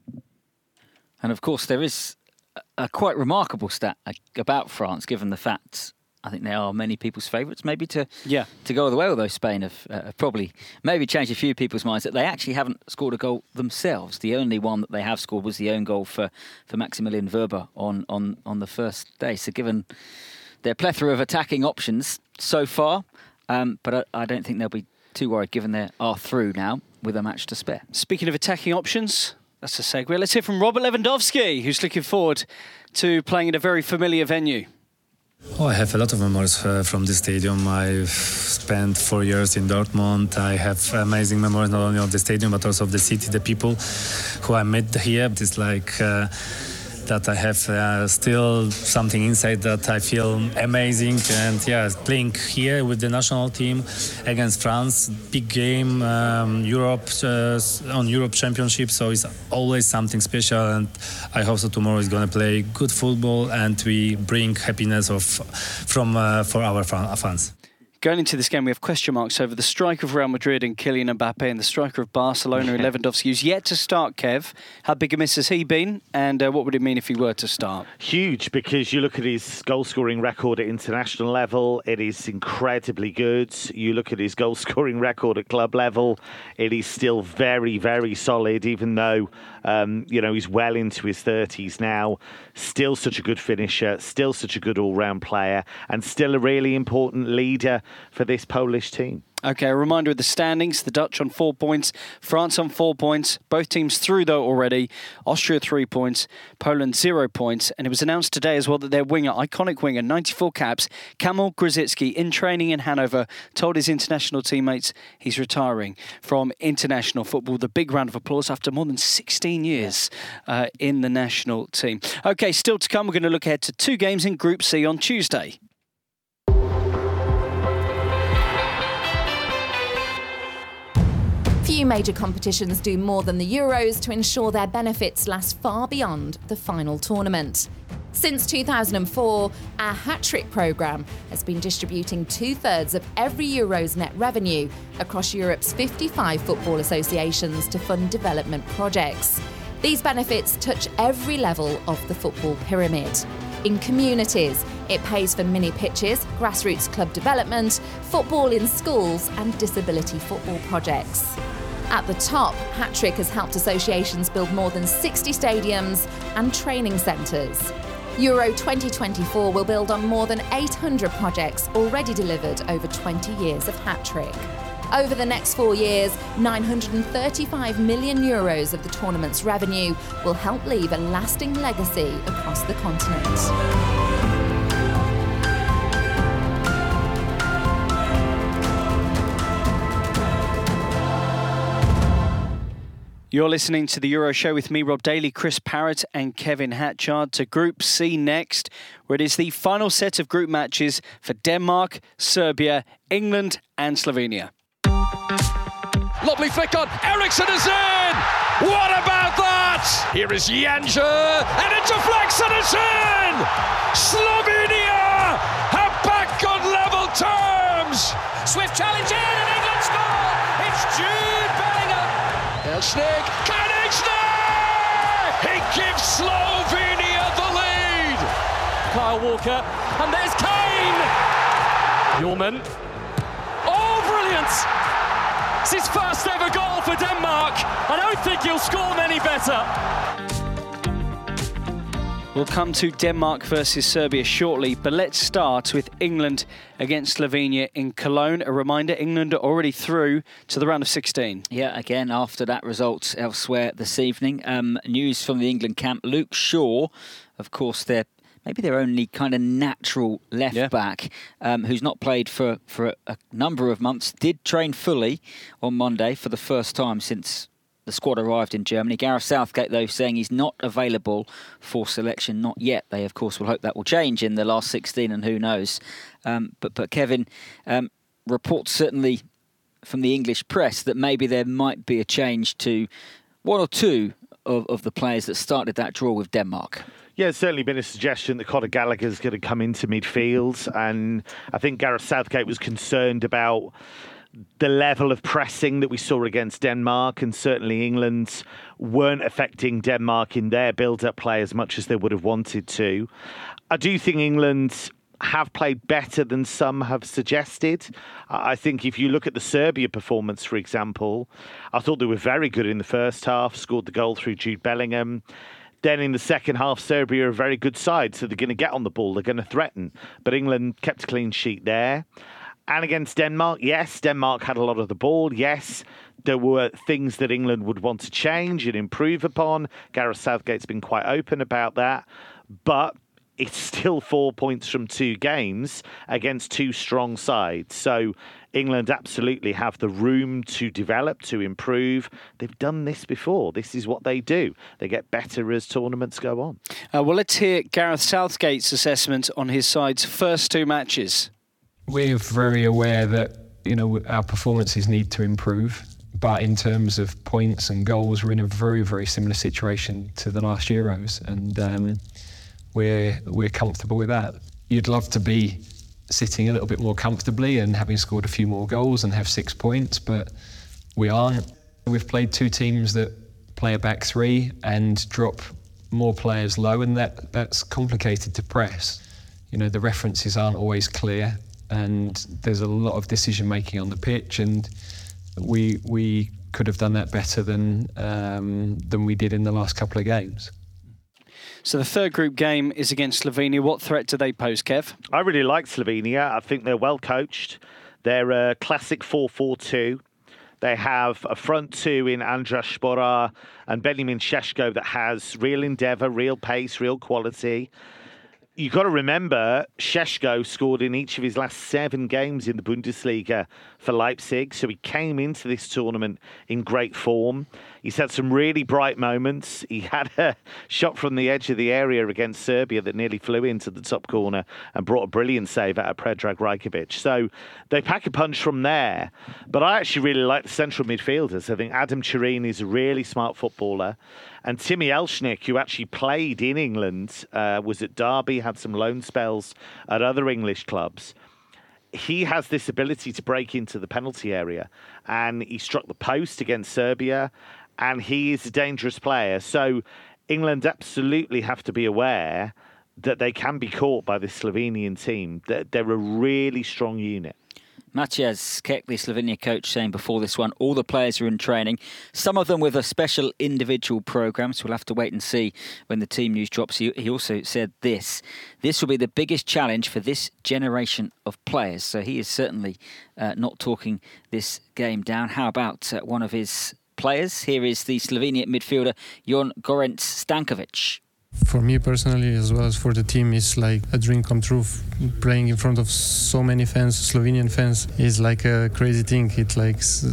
And of course, there is a quite remarkable stat about France, given the fact I think they are many people's favourites. Maybe to yeah. to go all the way, although Spain have, uh, have probably maybe changed a few people's minds that they actually haven't scored a goal themselves. The only one that they have scored was the own goal for, for Maximilian Wöber on, on, on the first day. So given their plethora of attacking options so far, um, but I, I don't think they'll be too worried given they are through now with a match to spare. Speaking of attacking options, that's a segue. Let's hear from Robert Lewandowski, who's looking forward to playing in a very familiar venue. Oh, I have a lot of memories uh, from this stadium. I've spent four years in Dortmund. I have amazing memories not only of the stadium but also of the city, the people who I met here. It's like uh, that I have uh, still something inside that I feel amazing. And yeah, playing here with the national team against France, big game, um, Europe uh, on Europe Championship. So it's always something special. And I hope so tomorrow is going to play good football and we bring happiness of from uh, for our fans. Going into this game, we have question marks over the striker of Real Madrid and Kylian Mbappe and the striker of Barcelona and Lewandowski, who's yet to start, Kev. How big a miss has he been? And uh, what would it mean if he were to start? Huge, because you look at his goal-scoring record at international level, it is incredibly good. You look at his goal-scoring record at club level, it is still very, very solid, even though um, you know he's well into his thirties now. Still such a good finisher, still such a good all-round player, and still a really important leader for this Polish team. OK, a reminder of the standings. The Dutch on four points, France on four points. Both teams through, though, already. Austria, three points. Poland, zero points. And it was announced today as well that their winger, iconic winger, ninety-four caps, Kamil Grosicki, in training in Hanover, told his international teammates he's retiring from international football. The big round of applause after more than sixteen years uh, in the national team. OK, still to come, we're going to look ahead to two games in Group C on Tuesday. Few major competitions do more than the Euros to ensure their benefits last far beyond the final tournament. Since two thousand four, our Hat-Trick programme has been distributing two-thirds of every Euros net revenue across Europe's fifty-five football associations to fund development projects. These benefits touch every level of the football pyramid. In communities, it pays for mini pitches, grassroots club development, football in schools and disability football projects. At the top, Hat-Trick has helped associations build more than sixty stadiums and training centres. Euro twenty twenty-four will build on more than eight hundred projects already delivered over twenty years of Hat-Trick. Over the next four years, nine hundred thirty-five million euros of the tournament's revenue will help leave a lasting legacy across the continent. You're listening to the Euro Show with me, Rob Daly, Chris Parrott and Kevin Hatchard. To Group C next, where it is the final set of group matches for Denmark, Serbia, England and Slovenia. Lovely flick on, Eriksson is in! What about that? Here is Janša, and it deflects and it's in! Slovenia have back on level terms! Swift challenge in and England score! It's Jude Bellingham! Elsnik, Kanečný! He gives Slovenia the lead! Kyle Walker, and there's Kane! Hjulmand. Oh, brilliant! It's his first ever goal for Denmark. I don't think he'll score many better. We'll come to Denmark versus Serbia shortly, but let's start with England against Slovenia in Cologne. A reminder, England are already through to the round of sixteen. Yeah, again, after that result elsewhere this evening. Um, news from the England camp. Luke Shaw, of course, their maybe their only kind of natural left yeah. back, um, who's not played for, for a, a number of months, did train fully on Monday for the first time since the squad arrived in Germany. Gareth Southgate, though, saying he's not available for selection, not yet. They, of course, will hope that will change in the last sixteen, and who knows. Um, but, but Kevin, um, reports certainly from the English press that maybe there might be a change to one or two of, of the players that started that draw with Denmark. Yeah, it's certainly been a suggestion that Conor Gallagher's going to come into midfield, and I think Gareth Southgate was concerned about the level of pressing that we saw against Denmark, and certainly England weren't affecting Denmark in their build-up play as much as they would have wanted to. I do think England have played better than some have suggested. I think if you look at the Serbia performance, for example, I thought they were very good in the first half, scored the goal through Jude Bellingham. Then in the second half, Serbia are a very good side, so they're going to get on the ball, they're going to threaten. But England kept a clean sheet there. And against Denmark, yes, Denmark had a lot of the ball. Yes, there were things that England would want to change and improve upon. Gareth Southgate's been quite open about that. But it's still four points from two games against two strong sides. So England absolutely have the room to develop, to improve. They've done this before. This is what they do. They get better as tournaments go on. Uh, well, let's hear Gareth Southgate's assessment on his side's first two matches. We're very aware that, you know, our performances need to improve. But in terms of points and goals, we're in a very, very similar situation to the last Euros. And um, we're we're comfortable with that. You'd love to be sitting a little bit more comfortably and having scored a few more goals and have six points, but we aren't. We've played two teams that play a back three and drop more players low, and that, that's complicated to press. You know, the references aren't always clear, and there's a lot of decision-making on the pitch, and we we could have done that better than um, than we did in the last couple of games. So the third group game is against Slovenia. What threat do they pose, Kev? I really like Slovenia. I think they're well coached. They're a classic four four two. They have a front two in Andras Šporar and Benjamin Šeško that has real endeavour, real pace, real quality. You've got to remember, Šeško scored in each of his last seven games in the Bundesliga for Leipzig, so he came into this tournament in great form. He's had some really bright moments. He had a shot from the edge of the area against Serbia that nearly flew into the top corner and brought a brilliant save out of Predrag Rajkovic. So they pack a punch from there. But I actually really like the central midfielders. I think Adam Chirin is a really smart footballer. And Timmy Elshnik, who actually played in England, uh, was at Derby, had some loan spells at other English clubs. He has this ability to break into the penalty area, and he struck the post against Serbia, and he is a dangerous player. So England absolutely have to be aware that they can be caught by this Slovenian team. They're, they're a really strong unit. Maciej Kek, the Slovenia coach, saying before this one, all the players are in training, some of them with a special individual programme, so we'll have to wait and see when the team news drops. He, he also said this, this will be the biggest challenge for this generation of players. So he is certainly uh, not talking this game down. How about uh, one of his players? Here is the Slovenia midfielder, Jon Gorenc Stankovic. For me personally, as well as for the team, it's like a dream come true. Playing in front of so many fans, Slovenian fans, is like a crazy thing. It like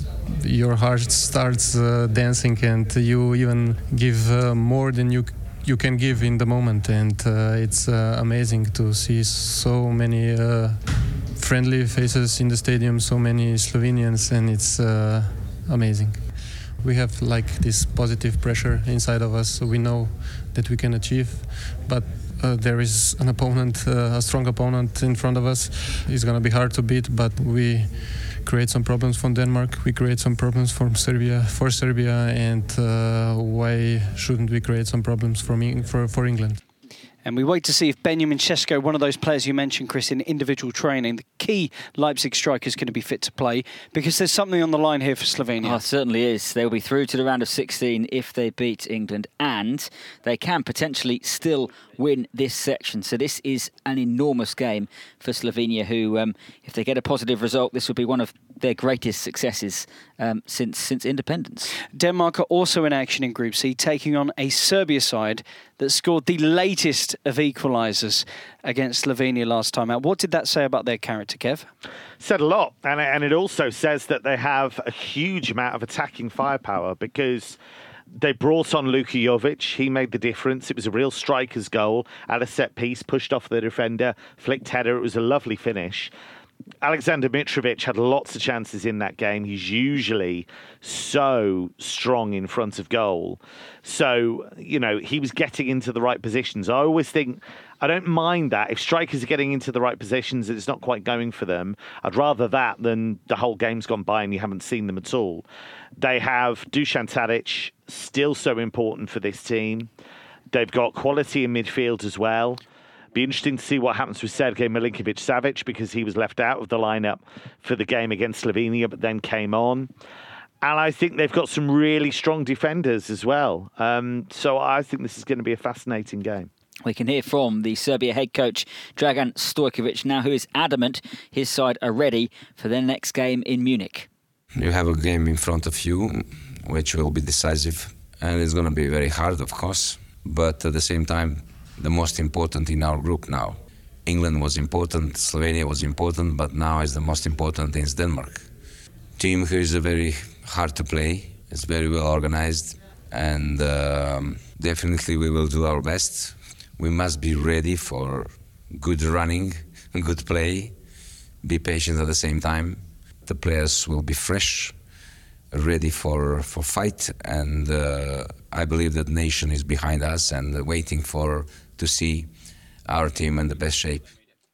your heart starts uh, dancing, and you even give uh, more than you you can give in the moment. And uh, it's uh, amazing to see so many uh, friendly faces in the stadium, so many Slovenians, and it's uh, amazing. We have like this positive pressure inside of us, so we know that we can achieve, but uh, there is an opponent, uh, a strong opponent in front of us. It's going to be hard to beat, but we create some problems from Denmark, we create some problems from Serbia, for Serbia, and uh, why shouldn't we create some problems from, for, for England? And we wait to see if Benjamin Šeško, one of those players you mentioned, Chris, in individual training, the key Leipzig striker, is going to be fit to play, because there's something on the line here for Slovenia. Oh, it certainly is. They'll be through to the round of sixteen if they beat England, and they can potentially still win this section. So this is an enormous game for Slovenia, who, um, if they get a positive result, this will be one of their greatest successes um, since since independence. Denmark are also in action in Group C, taking on a Serbia side that scored the latest of equalisers against Slovenia last time out. What did that say about their character, Kev? Said a lot, and and it also says that they have a huge amount of attacking firepower, because they brought on Luka Jovic. He made the difference. It was a real striker's goal at a set piece, pushed off the defender, flicked header. It was a lovely finish. Alexander Mitrovic had lots of chances in that game. He's usually so strong in front of goal. So, you know, he was getting into the right positions. I always think, I don't mind that. If strikers are getting into the right positions, it's not quite going for them. I'd rather that than the whole game's gone by and you haven't seen them at all. They have Dusan Tadic, still so important for this team. They've got quality in midfield as well. Be interesting to see what happens with Sergej Milinkovic-Savic, because he was left out of the lineup for the game against Slovenia, but then came on. And I think they've got some really strong defenders as well. Um, so I think this is going to be a fascinating game. We can hear from the Serbia head coach, Dragan Stojkovic, now, who is adamant his side are ready for their next game in Munich. You have a game in front of you, which will be decisive. And it's going to be very hard, of course. But at the same time, the most important in our group now. England was important, Slovenia was important, but now is the most important is Denmark. Team here is a very hard to play. It's very well organized. And um, definitely we will do our best. We must be ready for good running, good play, be patient at the same time. The players will be fresh, ready for, for fight, and uh, I believe that nation is behind us and waiting for to see our team in the best shape.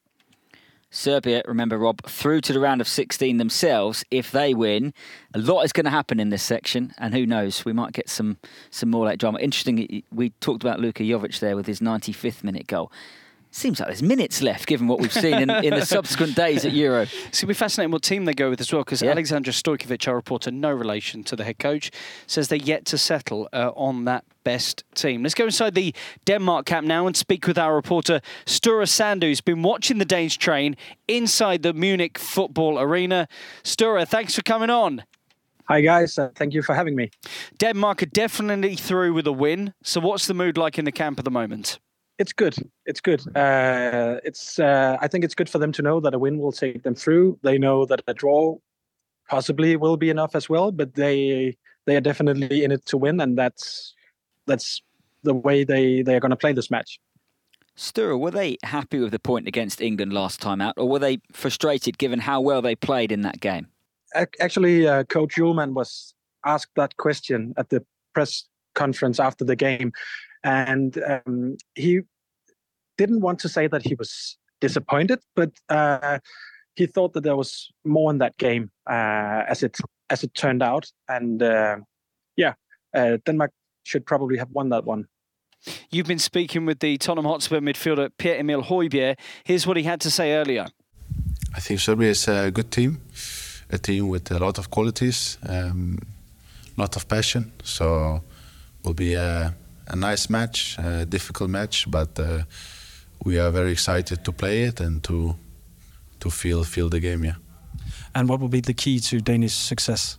Serbia, remember, Rob, through to the round of sixteen themselves. If they win, a lot is going to happen in this section, and who knows, we might get some some more late drama. Interesting, we talked about Luka Jovic there with his ninety-fifth minute goal. Seems like there's minutes left, given what we've seen in, in the subsequent days at Euro. It's going to be fascinating what team they go with as well, because yeah. Aleksandar Stojkovic, our reporter, no relation to the head coach, says they're yet to settle uh, on that best team. Let's go inside the Denmark camp now and speak with our reporter, Sture Sand, who's been watching the Danes train inside the Munich football arena. Sture, thanks for coming on. Hi guys, uh, thank you for having me. Denmark are definitely through with a win. So what's the mood like in the camp at the moment? It's good. It's good. Uh, it's. Uh, I think it's good for them to know that a win will take them through. They know that a draw possibly will be enough as well, but they they are definitely in it to win, and that's that's the way they, they are going to play this match. Sture, were they happy with the point against England last time out, or were they frustrated given how well they played in that game? Actually, uh, Coach Ullman was asked that question at the press conference after the game, and um, he didn't want to say that he was disappointed, but uh, he thought that there was more in that game uh, as it as it turned out. And uh, yeah, uh, Denmark should probably have won that one. You've been speaking with the Tottenham Hotspur midfielder Pierre-Emile Højbjerg. Here's what he had to say earlier. I think Serbia is a good team, a team with a lot of qualities, um, a lot of passion. So it will be a, a nice match, a difficult match, but uh, we are very excited to play it and to to feel feel the game. Yeah. And what will be the key to Danish success?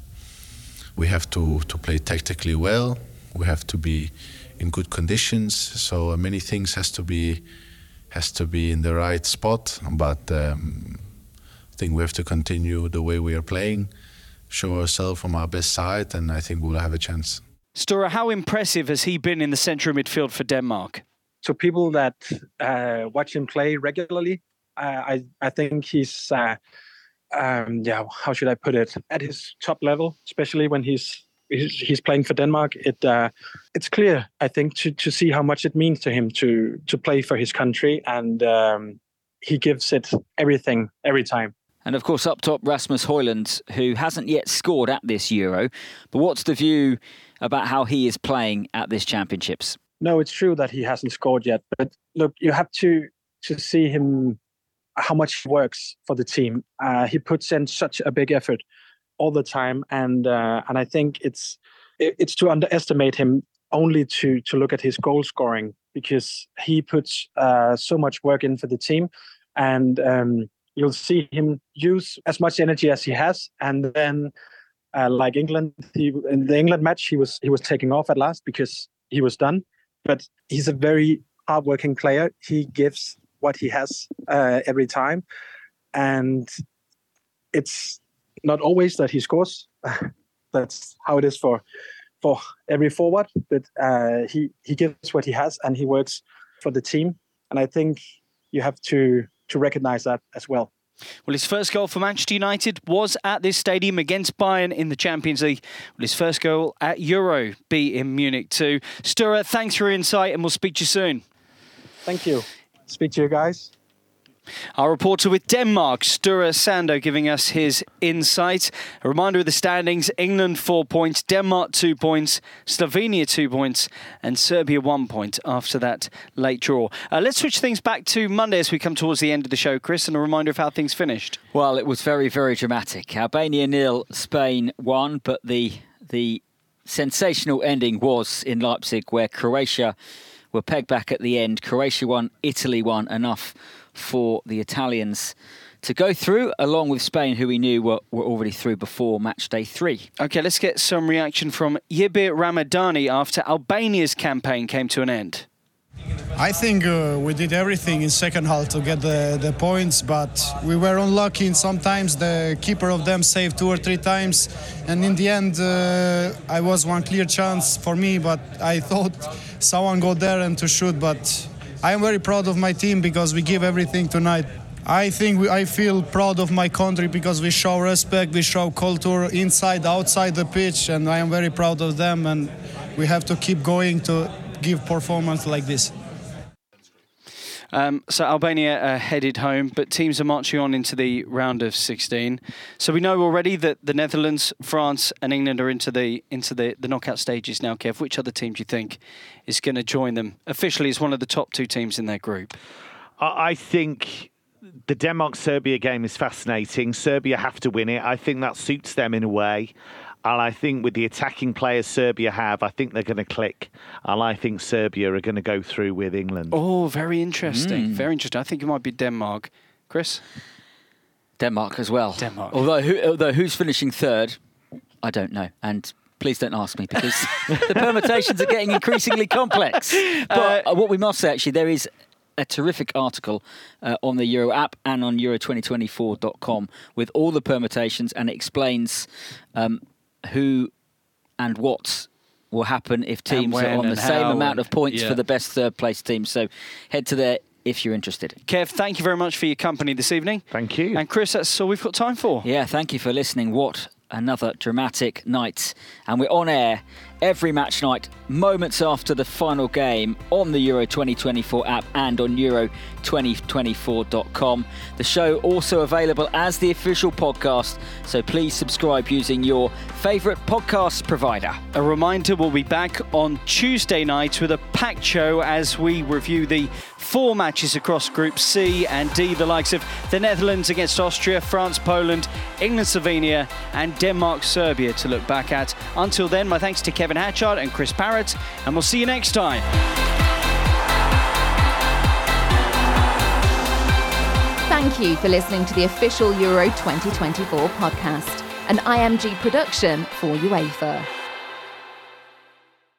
We have to to play tactically well. We have to be in good conditions. So many things has to be has to be in the right spot. But um, I think we have to continue the way we are playing, show ourselves from our best side, and I think we'll have a chance. Sture, how impressive has he been in the centre of midfield for Denmark? To people that uh, watch him play regularly, uh, I I think he's uh, um, yeah. How should I put it? At his top level, especially when he's he's, he's playing for Denmark. It uh, it's clear, I think, to to see how much it means to him to to play for his country, and um, he gives it everything every time. And of course, up top, Rasmus Højlund, who hasn't yet scored at this Euro. But what's the view about how he is playing at this Championships? No, it's true that he hasn't scored yet. But look, you have to to see him, how much he works for the team. Uh, he puts in such a big effort all the time, and uh, and I think it's it's to underestimate him only to to look at his goal scoring, because he puts uh, so much work in for the team, and um, you'll see him use as much energy as he has, and then uh, like England, he, in the England match, he was he was taking off at last because he was done. But he's a very hardworking player. He gives what he has uh, every time, and it's not always that he scores. That's how it is for for every forward. But uh, he he gives what he has, and he works for the team. And I think you have to to recognize that as well. Well, his first goal for Manchester United was at this stadium against Bayern in the Champions League. Will his first goal at Euro be in Munich too? Sture, thanks for your insight, and we'll speak to you soon. Thank you. Speak to you guys. Our reporter with Denmark, Sture Sando, giving us his insight. A reminder of the standings: England four points, Denmark two points, Slovenia two points, and Serbia one point after that late draw. Uh, let's switch things back to Monday as we come towards the end of the show, Chris, and a reminder of how things finished. Well, it was very, very dramatic. Albania nil, Spain one, but the the sensational ending was in Leipzig, where Croatia were pegged back at the end. Croatia won, Italy won, enough for the Italians to go through, along with Spain, who we knew were, were already through before match day three. OK, let's get some reaction from Yibir Ramadani after Albania's campaign came to an end. I think uh, we did everything in second half to get the, the points, but we were unlucky, and sometimes the keeper of them saved two or three times, and in the end uh, I was one clear chance for me, but I thought someone go there and to shoot, but I am very proud of my team because we give everything tonight. I think we, I feel proud of my country because we show respect, we show culture inside, outside the pitch, and I am very proud of them, and we have to keep going to give performance like this. Um, so Albania uh, headed home, but teams are marching on into the round of sixteen. So we know already that the Netherlands, France and England are into the into the, the knockout stages now, Kev. Which other team do you think is going to join them officially as one of the top two teams in their group? I think the Denmark-Serbia game is fascinating. Serbia have to win it. I think that suits them in a way. And I think with the attacking players Serbia have, I think they're going to click. And I think Serbia are going to go through with England. Oh, very interesting. Mm. Very interesting. I think it might be Denmark. Chris? Denmark as well. Denmark. Although, who, although who's finishing third, I don't know. And please don't ask me because the permutations are getting increasingly complex. But uh, what we must say, actually, there is a terrific article uh, on the Euro app and on euro twenty twenty-four dot com with all the permutations, and it explains um, who and what will happen if teams are on the same amount of points yeah. for the best third place team. So head to there if you're interested. Kev, thank you very much for your company this evening. Thank you. And Chris, that's all we've got time for. Yeah, thank you for listening. What another dramatic night. And we're on air every match night, moments after the final game, on the Euro twenty twenty-four app and on euro twenty twenty-four dot com. The show also available as the official podcast, so please subscribe using your favourite podcast provider. A reminder, we'll be back on Tuesday night with a packed show as we review the four matches across Group C and D, the likes of the Netherlands against Austria, France, Poland, England, Slovenia and Denmark, Serbia to look back at. Until then, my thanks to Kevin Hatchard and Chris Parrott, and we'll see you next time. Thank you for listening to the official Euro twenty twenty-four podcast, an I M G production for UEFA.